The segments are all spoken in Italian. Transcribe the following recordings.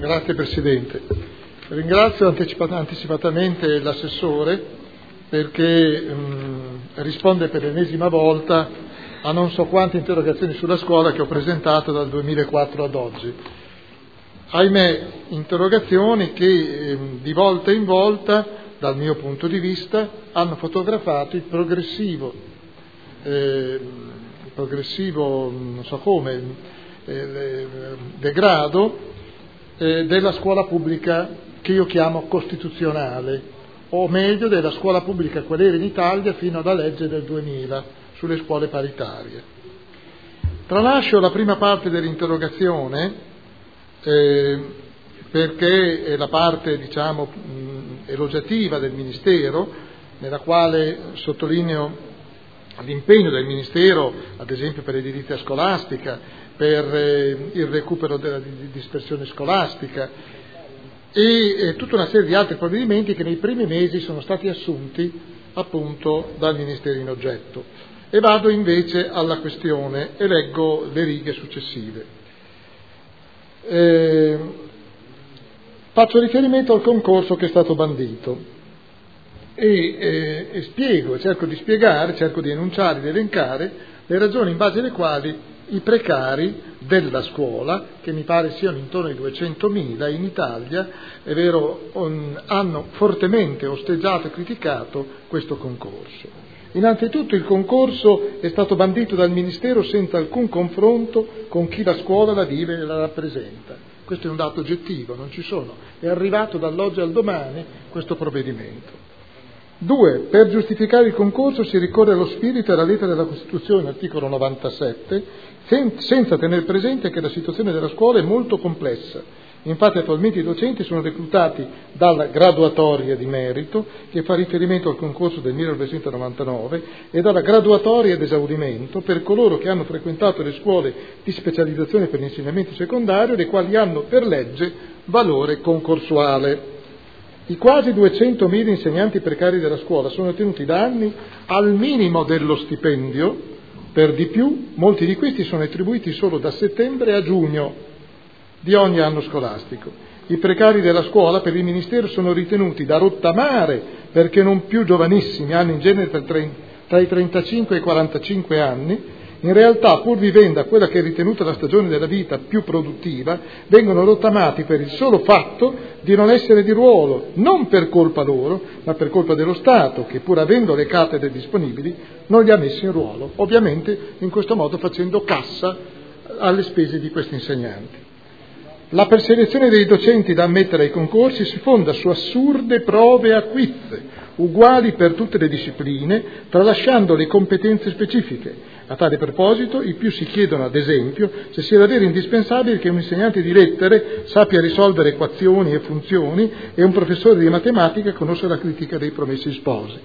Grazie Presidente. Ringrazio anticipatamente l'assessore perché risponde per l'ennesima volta a non so quante interrogazioni sulla scuola che ho presentato dal 2004 ad oggi. Ahimè, interrogazioni che di volta in volta, dal mio punto di vista, hanno fotografato il progressivo non so come, degrado della scuola pubblica che io chiamo costituzionale, o meglio della scuola pubblica qual era in Italia fino alla legge del 2000 sulle scuole paritarie. Tralascio la prima parte dell'interrogazione perché è la parte, diciamo, elogiativa del Ministero, nella quale sottolineo l'impegno del Ministero, ad esempio per l'edilizia scolastica, per il recupero della dispersione scolastica e tutta una serie di altri provvedimenti che nei primi mesi sono stati assunti appunto dal Ministero in oggetto. E vado invece alla questione e leggo le righe successive. Faccio riferimento al concorso che è stato bandito e spiego, cerco di spiegare, cerco di enunciare, di elencare le ragioni in base alle quali i precari della scuola, che mi pare siano intorno ai 200.000 in Italia, è vero, hanno fortemente osteggiato e criticato questo concorso. Innanzitutto il concorso è stato bandito dal Ministero senza alcun confronto con chi la scuola la vive e la rappresenta. Questo è un dato oggettivo, non ci sono. È arrivato dall'oggi al domani questo provvedimento. 2. Per giustificare il concorso si ricorre allo spirito e alla lettera della Costituzione, articolo 97, senza tener presente che la situazione della scuola è molto complessa. Infatti attualmente i docenti sono reclutati dalla graduatoria di merito, che fa riferimento al concorso del 1999, e dalla graduatoria ad esaurimento per coloro che hanno frequentato le scuole di specializzazione per l'insegnamento secondario, le quali hanno per legge valore concorsuale. I quasi 200.000 insegnanti precari della scuola sono tenuti da anni al minimo dello stipendio, per di più molti di questi sono attribuiti solo da settembre a giugno di ogni anno scolastico. I precari della scuola per il Ministero sono ritenuti da rottamare perché non più giovanissimi, hanno in genere tra i 35 e i 45 anni. In realtà, pur vivendo a quella che è ritenuta la stagione della vita più produttiva, vengono rottamati per il solo fatto di non essere di ruolo, non per colpa loro, ma per colpa dello Stato, che pur avendo le cattedre disponibili non li ha messi in ruolo, ovviamente in questo modo facendo cassa alle spese di questi insegnanti. La preselezione dei docenti da ammettere ai concorsi si fonda su assurde prove a quiz, uguali per tutte le discipline, tralasciando le competenze specifiche. A tale proposito, i più si chiedono, ad esempio, se sia davvero indispensabile che un insegnante di lettere sappia risolvere equazioni e funzioni e un professore di matematica conosca la critica dei promessi sposi.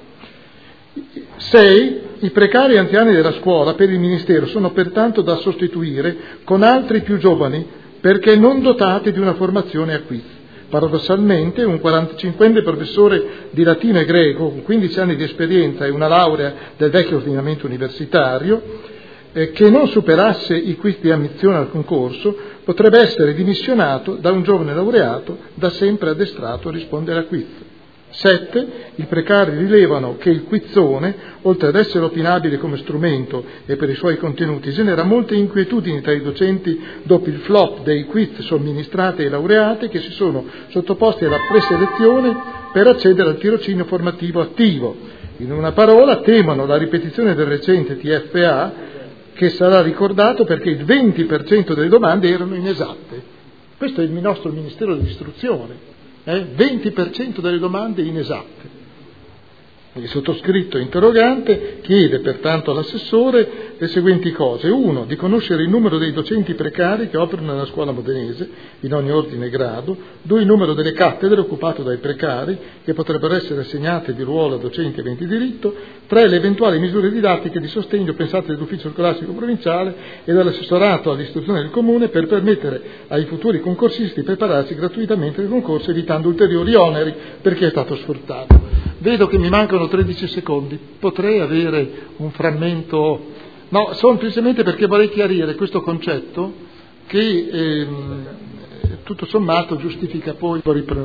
6. I precari anziani della scuola per il Ministero sono pertanto da sostituire con altri più giovani, perché non dotati di una formazione a quiz. Paradossalmente, un 45enne professore di latino e greco, con 15 anni di esperienza e una laurea del vecchio ordinamento universitario, che non superasse i quiz di ammissione al concorso, potrebbe essere dimissionato da un giovane laureato da sempre addestrato a rispondere a quiz. 7. I precari rilevano che il quizzone, oltre ad essere opinabile come strumento e per i suoi contenuti, genera molte inquietudini tra i docenti dopo il flop dei quiz somministrati ai laureati che si sono sottoposti alla preselezione per accedere al tirocinio formativo attivo. In una parola, temono la ripetizione del recente TFA, che sarà ricordato perché il 20% delle domande erano inesatte. Questo è il nostro Ministero dell'Istruzione. 20% delle domande inesatte. Il sottoscritto interrogante chiede pertanto all'assessore le seguenti cose: 1. Di conoscere il numero dei docenti precari che operano nella scuola modenese in ogni ordine e grado. 2. Il numero delle cattedre occupate dai precari che potrebbero essere assegnate di ruolo a docenti aventi diritto. 3. Le eventuali misure didattiche di sostegno pensate dall'ufficio scolastico provinciale e dall'assessorato all'istruzione del comune per permettere ai futuri concorsisti di prepararsi gratuitamente al concorso evitando ulteriori oneri per chi è stato sfruttato. Vedo che mi mancano 13 secondi, potrei avere un frammento? No, semplicemente perché vorrei chiarire questo concetto che tutto sommato giustifica poi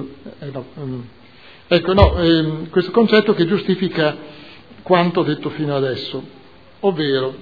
questo concetto che giustifica quanto detto fino adesso, ovvero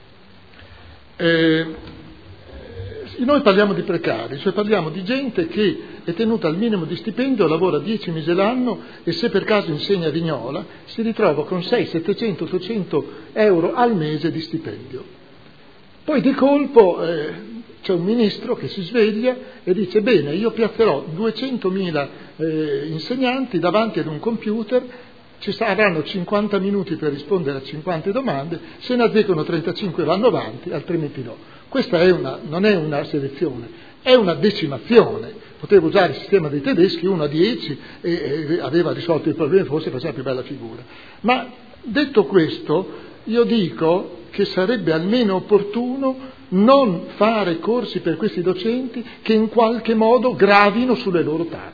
noi parliamo di precari, cioè parliamo di gente che è tenuta al minimo di stipendio, lavora 10 mesi l'anno e se per caso insegna a Vignola si ritrova con 600, 700, 800 euro al mese di stipendio. Poi di colpo c'è un ministro che si sveglia e dice: bene, io piazzerò 200.000 insegnanti davanti ad un computer, ci saranno 50 minuti per rispondere a 50 domande, se ne azzeccano 35 vanno avanti, altrimenti no. Questa non è una selezione, è una decimazione. Poteva usare il sistema dei tedeschi, 1 a 10, e aveva risolto il problema, forse faceva più bella figura. Ma detto questo, io dico che sarebbe almeno opportuno non fare corsi per questi docenti che in qualche modo gravino sulle loro tasche.